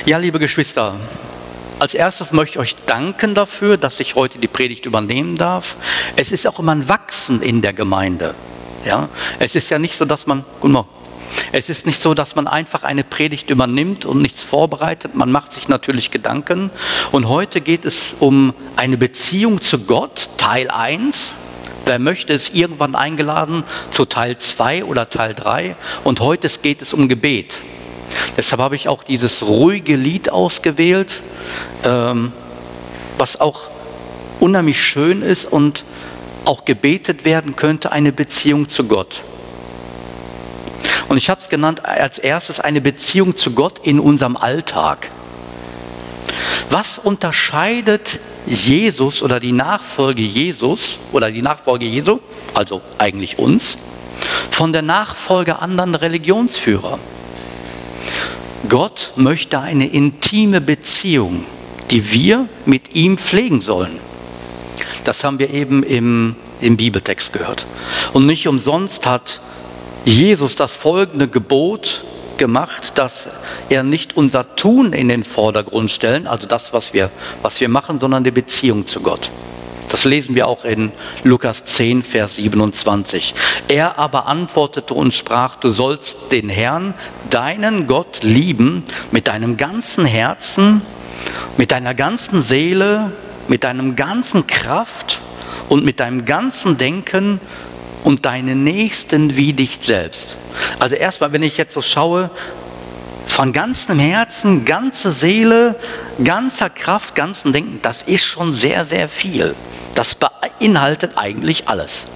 Ja, liebe Geschwister, als erstes möchte ich euch danken dafür, dass ich heute die Predigt übernehmen darf. Es ist auch immer ein Wachsen in der Gemeinde. Ja? Es ist ja nicht so, dass man, es ist nicht so, dass man einfach eine Predigt übernimmt und nichts vorbereitet. Man macht sich natürlich Gedanken. Und heute geht es um eine Beziehung zu Gott, Teil 1. Wer möchte, ist irgendwann eingeladen zu Teil 2 oder Teil 3. Und heute geht es um Gebet. Deshalb habe ich auch dieses ruhige Lied ausgewählt, was auch unheimlich schön ist und auch gebetet werden könnte, eine Beziehung zu Gott. Und ich habe es genannt als erstes eine Beziehung zu Gott in unserem Alltag. Was unterscheidet Jesus oder die Nachfolge Jesus oder die Nachfolge Jesu, also eigentlich uns, von der Nachfolge anderen Religionsführer? Gott möchte eine intime Beziehung, die wir mit ihm pflegen sollen. Das haben wir eben im Bibeltext gehört. Und nicht umsonst hat Jesus das folgende Gebot gemacht, dass er nicht unser Tun in den Vordergrund stellen, also das, was wir machen, sondern die Beziehung zu Gott. Das lesen wir auch in Lukas 10, Vers 27. Er aber antwortete und sprach, du sollst den Herrn, deinen Gott, lieben mit deinem ganzen Herzen, mit deiner ganzen Seele, mit deinem ganzen Kraft und mit deinem ganzen Denken und deinen Nächsten wie dich selbst. Also erstmal, wenn ich jetzt so schaue, von ganzem Herzen, ganze Seele, ganzer Kraft, ganzen Denken, das ist schon sehr, sehr viel. Das beinhaltet eigentlich alles.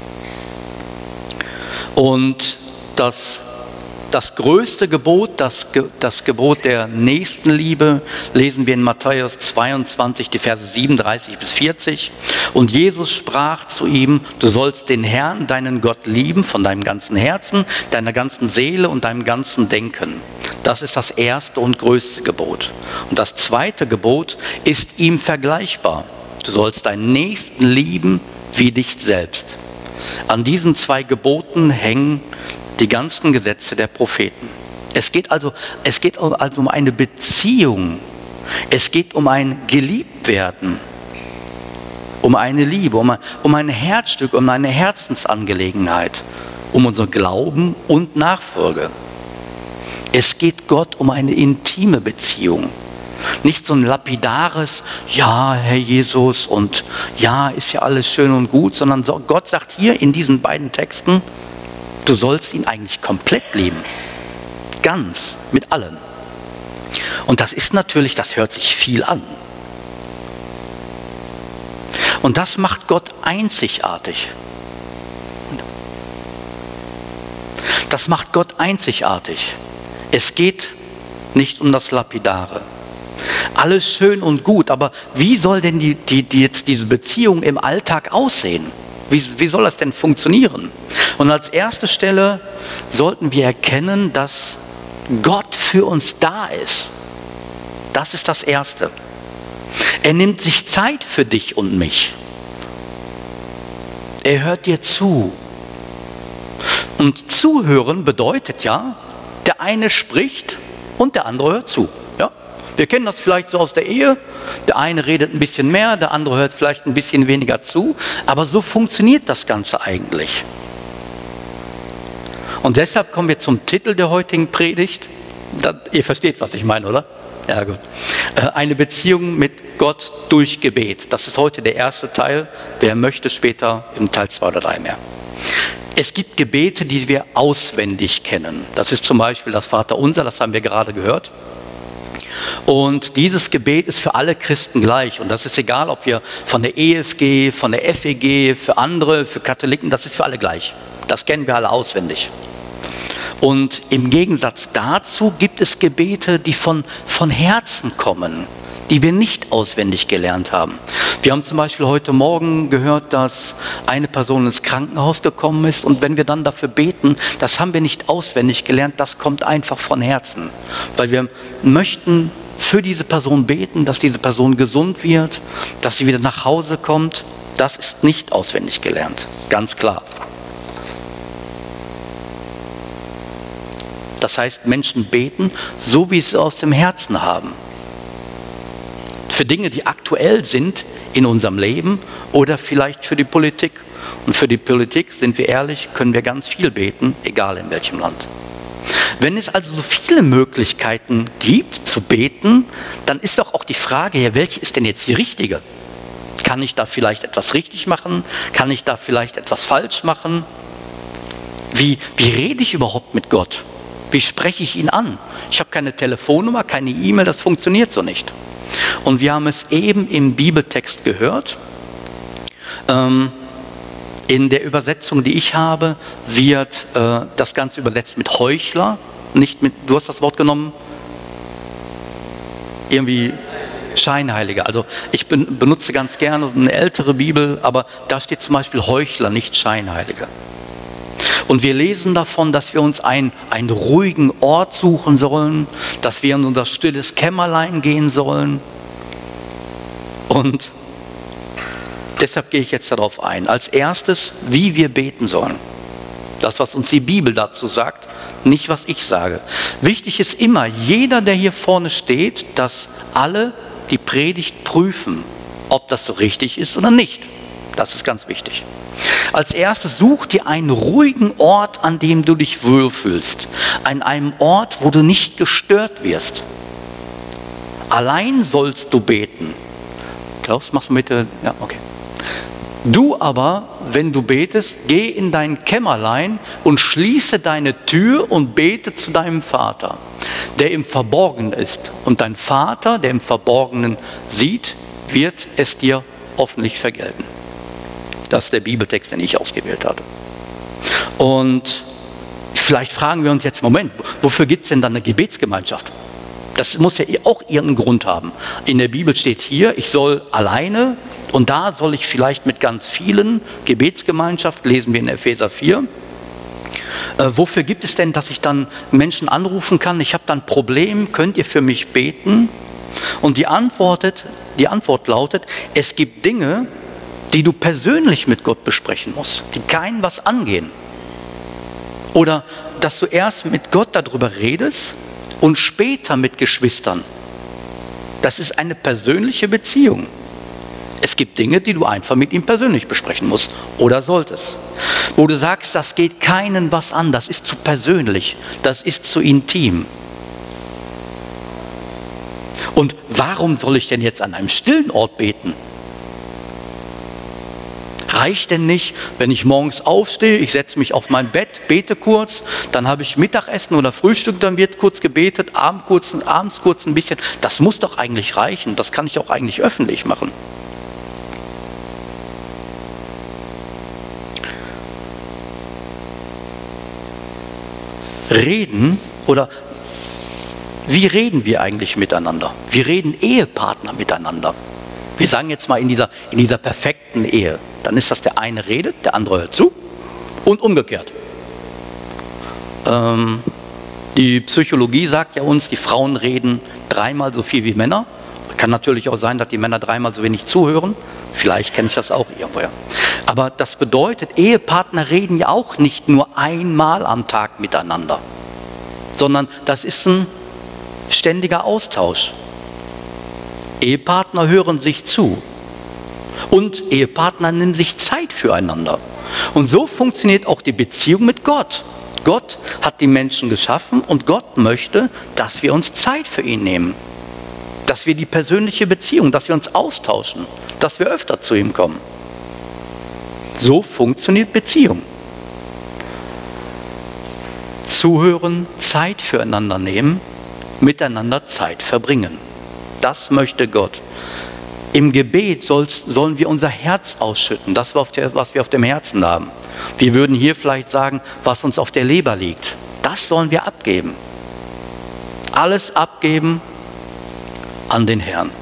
Und das größte Gebot, das Gebot der Nächstenliebe, lesen wir in Matthäus 22, die Verse 37 bis 40. Und Jesus sprach zu ihm, du sollst den Herrn, deinen Gott lieben von deinem ganzen Herzen, deiner ganzen Seele und deinem ganzen Denken. Das ist das erste und größte Gebot. Und das zweite Gebot ist ihm vergleichbar. Du sollst deinen Nächsten lieben wie dich selbst. An diesen zwei Geboten hängen die ganzen Gesetze der Propheten. Es geht also um eine Beziehung. Es geht um ein Geliebtwerden, um eine Liebe, um ein Herzstück, um eine Herzensangelegenheit, um unser Glauben und Nachfolge. Es geht Gott um eine intime Beziehung. Nicht so ein lapidares, ja, Herr Jesus, und ja, ist ja alles schön und gut, sondern Gott sagt hier in diesen beiden Texten, du sollst ihn eigentlich komplett lieben. Ganz, mit allem. Und das ist natürlich, das hört sich viel an. Und das macht Gott einzigartig. Das macht Gott einzigartig. Es geht nicht um das Lapidare. Alles schön und gut, aber wie soll denn jetzt diese Beziehung im Alltag aussehen? Wie soll das denn funktionieren? Und als erste Stelle sollten wir erkennen, dass Gott für uns da ist. Das ist das Erste. Er nimmt sich Zeit für dich und mich. Er hört dir zu. Und zuhören bedeutet ja, der eine spricht und der andere hört zu. Ja? Wir kennen das vielleicht so aus der Ehe. Der eine redet ein bisschen mehr, der andere hört vielleicht ein bisschen weniger zu. Aber so funktioniert das Ganze eigentlich. Und deshalb kommen wir zum Titel der heutigen Predigt. Ihr versteht, was ich meine, oder? Ja, gut. Eine Beziehung mit Gott durch Gebet. Das ist heute der erste Teil. Wer möchte, später im Teil 2 oder 3 mehr. Es gibt Gebete, die wir auswendig kennen. Das ist zum Beispiel das Vaterunser, das haben wir gerade gehört. Und dieses Gebet ist für alle Christen gleich. Und das ist egal, ob wir von der EFG, von der FEG, für andere, für Katholiken, das ist für alle gleich. Das kennen wir alle auswendig. Und im Gegensatz dazu gibt es Gebete, die von Herzen kommen, die wir nicht auswendig gelernt haben. Wir haben zum Beispiel heute Morgen gehört, dass eine Person ins Krankenhaus gekommen ist, und wenn wir dann dafür beten, das haben wir nicht auswendig gelernt, das kommt einfach von Herzen. Weil wir möchten für diese Person beten, dass diese Person gesund wird, dass sie wieder nach Hause kommt. Das ist nicht auswendig gelernt, ganz klar. Das heißt, Menschen beten, so wie sie es aus dem Herzen haben. Für Dinge, die aktuell sind in unserem Leben oder vielleicht für die Politik. Und für die Politik, sind wir ehrlich, können wir ganz viel beten, egal in welchem Land. Wenn es also so viele Möglichkeiten gibt zu beten, dann ist doch auch die Frage, ja, welche ist denn jetzt die richtige? Kann ich da vielleicht etwas richtig machen? Kann ich da vielleicht etwas falsch machen? Wie rede ich überhaupt mit Gott? Wie spreche ich ihn an? Ich habe keine Telefonnummer, keine E-Mail, das funktioniert so nicht. Und wir haben es eben im Bibeltext gehört. In der Übersetzung, die ich habe, wird das Ganze übersetzt mit Heuchler, nicht mit, du hast das Wort genommen, irgendwie Scheinheiliger. Also ich benutze ganz gerne eine ältere Bibel, aber da steht zum Beispiel Heuchler, nicht Scheinheiliger. Und wir lesen davon, dass wir uns einen ruhigen Ort suchen sollen, dass wir in unser stilles Kämmerlein gehen sollen. Und deshalb gehe ich jetzt darauf ein. Als erstes, wie wir beten sollen. Das, was uns die Bibel dazu sagt, nicht was ich sage. Wichtig ist immer, jeder, der hier vorne steht, dass alle die Predigt prüfen, ob das so richtig ist oder nicht. Das ist ganz wichtig. Als erstes such dir einen ruhigen Ort, an dem du dich wohlfühlst. An einem Ort, wo du nicht gestört wirst. Allein sollst du beten. Klaus, machst du bitte? Ja, okay. Du aber, wenn du betest, geh in dein Kämmerlein und schließe deine Tür und bete zu deinem Vater, der im Verborgenen ist. Und dein Vater, der im Verborgenen sieht, wird es dir hoffentlich vergelten. Das ist der Bibeltext, den ich ausgewählt hatte. Und vielleicht fragen wir uns jetzt, Moment, wofür gibt es denn dann eine Gebetsgemeinschaft? Das muss ja auch irgendeinen Grund haben. In der Bibel steht hier, ich soll alleine und da soll ich vielleicht mit ganz vielen Gebetsgemeinschaft, lesen wir in Epheser 4. Wofür gibt es denn, dass ich dann Menschen anrufen kann? Ich habe dann ein Problem, könnt ihr für mich beten? Und die Antwort lautet, es gibt Dinge, die du persönlich mit Gott besprechen musst, die keinen was angehen. Oder dass du erst mit Gott darüber redest und später mit Geschwistern. Das ist eine persönliche Beziehung. Es gibt Dinge, die du einfach mit ihm persönlich besprechen musst oder solltest. Wo du sagst, das geht keinen was an, das ist zu persönlich, das ist zu intim. Und warum soll ich denn jetzt an einem stillen Ort beten? Reicht denn nicht, wenn ich morgens aufstehe, ich setze mich auf mein Bett, bete kurz, dann habe ich Mittagessen oder Frühstück, dann wird kurz gebetet, abends kurz ein bisschen. Das muss doch eigentlich reichen, das kann ich auch eigentlich öffentlich machen. Reden oder wie reden wir eigentlich miteinander? Wie reden Ehepartner miteinander? Wir sagen jetzt mal in dieser perfekten Ehe, dann ist das der eine redet, der andere hört zu und umgekehrt. Die Psychologie sagt ja uns, die Frauen reden 3-mal so viel wie Männer. Kann natürlich auch sein, dass die Männer 3-mal so wenig zuhören. Vielleicht kenne ich das auch irgendwoher. Aber das bedeutet, Ehepartner reden ja auch nicht nur einmal am Tag miteinander, sondern das ist ein ständiger Austausch. Ehepartner hören sich zu und Ehepartner nehmen sich Zeit füreinander. Und so funktioniert auch die Beziehung mit Gott. Gott hat die Menschen geschaffen und Gott möchte, dass wir uns Zeit für ihn nehmen. Dass wir die persönliche Beziehung, dass wir uns austauschen, dass wir öfter zu ihm kommen. So funktioniert Beziehung. Zuhören, Zeit füreinander nehmen, miteinander Zeit verbringen. Das möchte Gott. Im Gebet sollen wir unser Herz ausschütten, das, was wir auf dem Herzen haben. Wir würden hier vielleicht sagen, was uns auf der Leber liegt. Das sollen wir abgeben. Alles abgeben an den Herrn.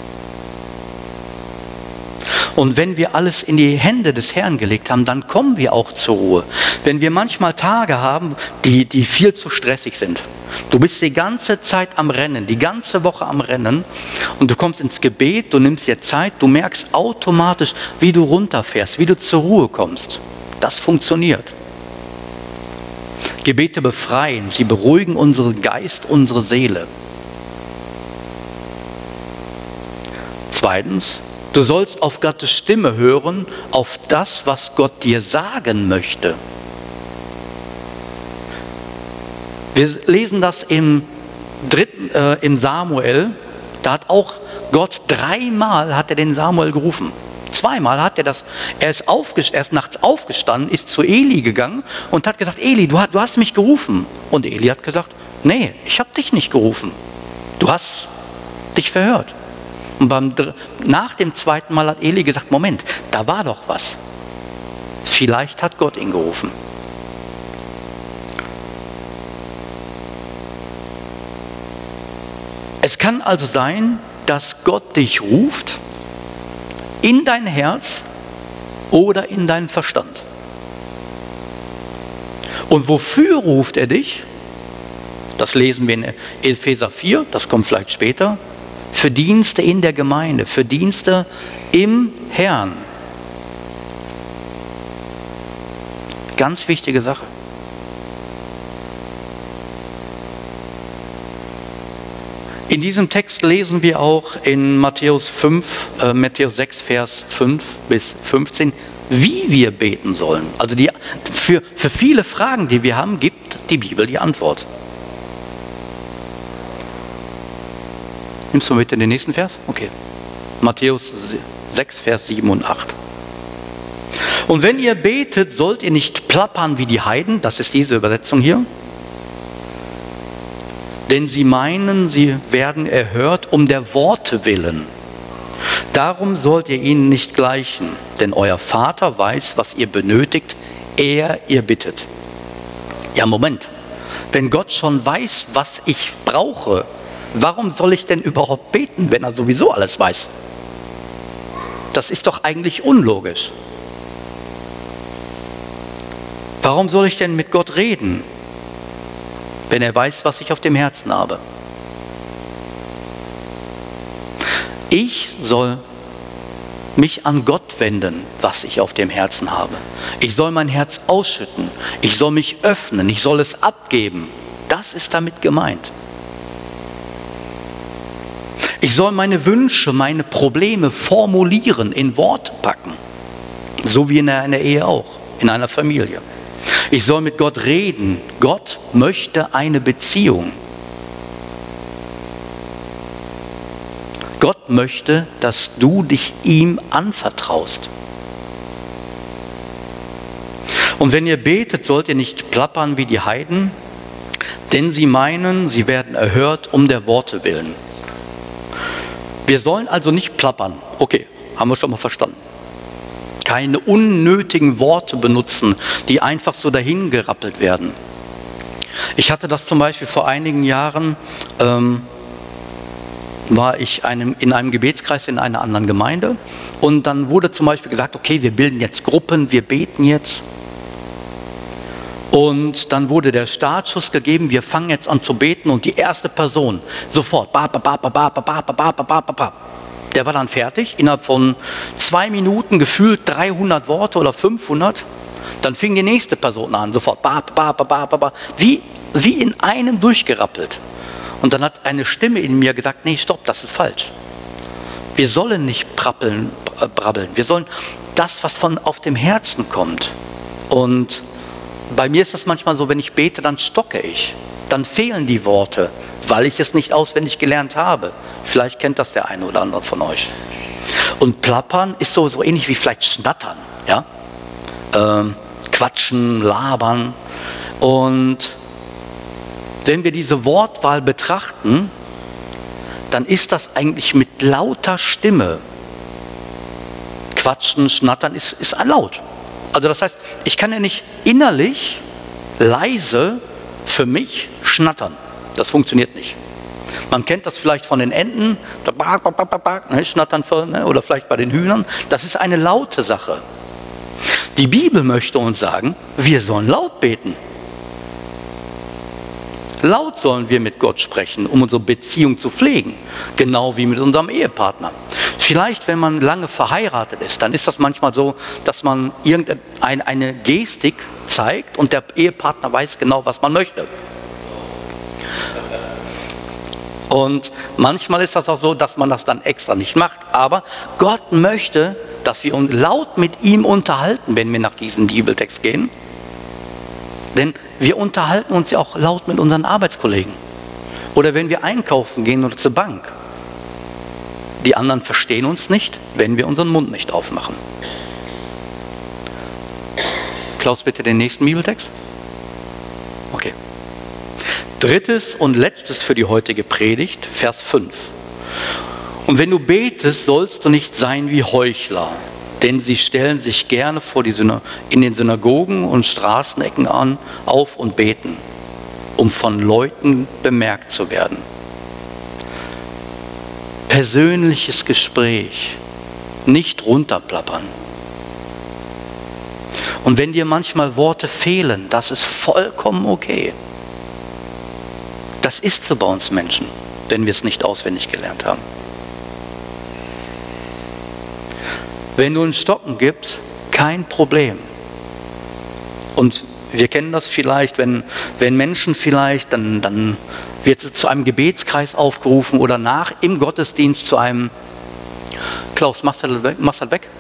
Und wenn wir alles in die Hände des Herrn gelegt haben, dann kommen wir auch zur Ruhe. Wenn wir manchmal Tage haben, die viel zu stressig sind. Du bist die ganze Zeit am Rennen, die ganze Woche am Rennen und du kommst ins Gebet, du nimmst dir Zeit, du merkst automatisch, wie du runterfährst, wie du zur Ruhe kommst. Das funktioniert. Gebete befreien, sie beruhigen unseren Geist, unsere Seele. Zweitens, du sollst auf Gottes Stimme hören, auf das, was Gott dir sagen möchte. Wir lesen das im Samuel, da hat auch Gott dreimal hat er den Samuel gerufen. Zweimal hat er das, er ist nachts aufgestanden, ist zu Eli gegangen und hat gesagt, Eli, du hast mich gerufen. Und Eli hat gesagt, nee, ich habe dich nicht gerufen. Du hast dich verhört. Und nach dem zweiten Mal hat Eli gesagt, Moment, da war doch was. Vielleicht hat Gott ihn gerufen. Es kann also sein, dass Gott dich ruft in dein Herz oder in deinen Verstand. Und wofür ruft er dich? Das lesen wir in Epheser 4, das kommt vielleicht später. Für Dienste in der Gemeinde, für Dienste im Herrn. Ganz wichtige Sache. In diesem Text lesen wir auch in Matthäus 6, Vers 5 bis 15, wie wir beten sollen. Also für viele Fragen, die wir haben, gibt die Bibel die Antwort. Nimmst du mit in den nächsten Vers? Okay. Matthäus 6, Vers 7 und 8. Und wenn ihr betet, sollt ihr nicht plappern wie die Heiden, das ist diese Übersetzung hier, denn sie meinen, sie werden erhört um der Worte willen. Darum sollt ihr ihnen nicht gleichen, denn euer Vater weiß, was ihr benötigt, ehe ihr bittet. Ja, Moment. Wenn Gott schon weiß, was ich brauche, warum soll ich denn überhaupt beten, wenn er sowieso alles weiß? Das ist doch eigentlich unlogisch. Warum soll ich denn mit Gott reden, wenn er weiß, was ich auf dem Herzen habe? Ich soll mich an Gott wenden, was ich auf dem Herzen habe. Ich soll mein Herz ausschütten. Ich soll mich öffnen. Ich soll es abgeben. Das ist damit gemeint. Ich soll meine Wünsche, meine Probleme formulieren, in Worte packen. So wie in einer Ehe auch, in einer Familie. Ich soll mit Gott reden. Gott möchte eine Beziehung. Gott möchte, dass du dich ihm anvertraust. Und wenn ihr betet, sollt ihr nicht plappern wie die Heiden, denn sie meinen, sie werden erhört um der Worte willen. Wir sollen also nicht plappern. Okay, haben wir schon mal verstanden. Keine unnötigen Worte benutzen, die einfach so dahin gerappelt werden. Ich hatte das zum Beispiel vor einigen Jahren, war ich in einem Gebetskreis in einer anderen Gemeinde und dann wurde zum Beispiel gesagt, okay, wir bilden jetzt Gruppen, wir beten jetzt. Und dann wurde der Startschuss gegeben, wir fangen jetzt an zu beten und die erste Person sofort, der war dann fertig, innerhalb von 2 Minuten gefühlt 300 Worte oder 500. Dann fing die nächste Person an, sofort, wie in einem durchgerappelt. Und dann hat eine Stimme in mir gesagt, nee, stopp, das ist falsch. Wir sollen nicht brabbeln, wir sollen das, was auf dem Herzen kommt. Und bei mir ist das manchmal so, wenn ich bete, dann stocke ich. Dann fehlen die Worte, weil ich es nicht auswendig gelernt habe. Vielleicht kennt das der eine oder andere von euch. Und plappern ist so ähnlich wie vielleicht schnattern. Ja? Quatschen, labern. Und wenn wir diese Wortwahl betrachten, dann ist das eigentlich mit lauter Stimme. Quatschen, schnattern ist ein Laut. Also das heißt, ich kann ja nicht innerlich leise für mich schnattern. Das funktioniert nicht. Man kennt das vielleicht von den Enten, schnattern oder vielleicht bei den Hühnern. Das ist eine laute Sache. Die Bibel möchte uns sagen, wir sollen laut beten. Laut sollen wir mit Gott sprechen, um unsere Beziehung zu pflegen. Genau wie mit unserem Ehepartner. Vielleicht, wenn man lange verheiratet ist, dann ist das manchmal so, dass man irgendeine Gestik zeigt und der Ehepartner weiß genau, was man möchte. Und manchmal ist das auch so, dass man das dann extra nicht macht. Aber Gott möchte, dass wir uns laut mit ihm unterhalten, wenn wir nach diesem Bibeltext gehen. Denn wir unterhalten uns ja auch laut mit unseren Arbeitskollegen. Oder wenn wir einkaufen gehen oder zur Bank. Die anderen verstehen uns nicht, wenn wir unseren Mund nicht aufmachen. Klaus, bitte den nächsten Bibeltext. Okay. Drittes und letztes für die heutige Predigt, Vers 5. Und wenn du betest, sollst du nicht sein wie Heuchler, denn sie stellen sich gerne in den Synagogen und Straßenecken auf und beten, um von Leuten bemerkt zu werden. Persönliches Gespräch, nicht runterplappern. Und wenn dir manchmal Worte fehlen, das ist vollkommen okay. Das ist so bei uns Menschen, wenn wir es nicht auswendig gelernt haben. Wenn du einen Stocken gibst, kein Problem. Und wir kennen das vielleicht, wenn Menschen vielleicht, dann wird zu einem Gebetskreis aufgerufen oder im Gottesdienst zu einem... Klaus, machst du das weg?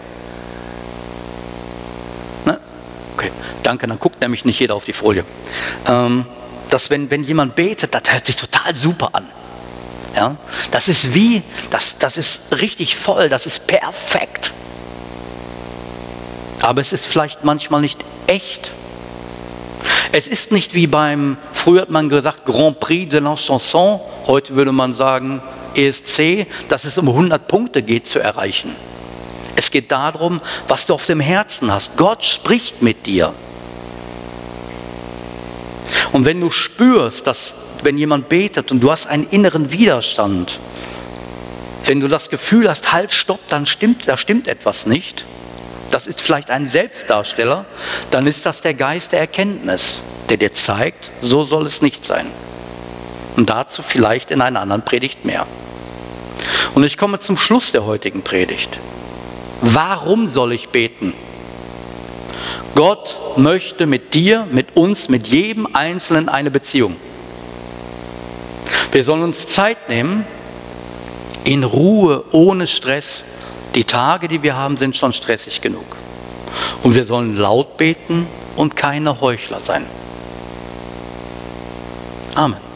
Ne? Okay, danke, dann guckt nämlich nicht jeder auf die Folie. Dass wenn jemand betet, das hört sich total super an. Ja? Das ist das ist richtig voll, das ist perfekt. Aber es ist vielleicht manchmal nicht echt. Es ist nicht wie früher hat man gesagt, Grand Prix de la Chanson, heute würde man sagen ESC, dass es um 100 Punkte geht zu erreichen. Es geht darum, was du auf dem Herzen hast. Gott spricht mit dir. Und wenn du spürst, dass wenn jemand betet und du hast einen inneren Widerstand, wenn du das Gefühl hast, halt, stopp, da stimmt etwas nicht, das ist vielleicht ein Selbstdarsteller, dann ist das der Geist der Erkenntnis, der dir zeigt, so soll es nicht sein. Und dazu vielleicht in einer anderen Predigt mehr. Und ich komme zum Schluss der heutigen Predigt. Warum soll ich beten? Gott möchte mit dir, mit uns, mit jedem Einzelnen eine Beziehung. Wir sollen uns Zeit nehmen, in Ruhe, ohne Stress. Die Tage, die wir haben, sind schon stressig genug. Und wir sollen laut beten und keine Heuchler sein. Amen.